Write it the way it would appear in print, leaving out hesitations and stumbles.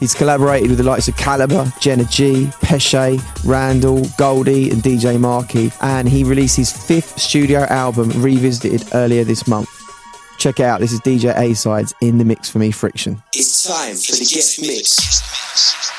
He's collaborated with the likes of Calibre, Jenna G, Pesce, Randall, Goldie and DJ Markey, and he released his 5th studio album, Revisited, earlier this month. Check it out, this is DJ A-Sides in the mix for me, Friction. It's time for the guest mix.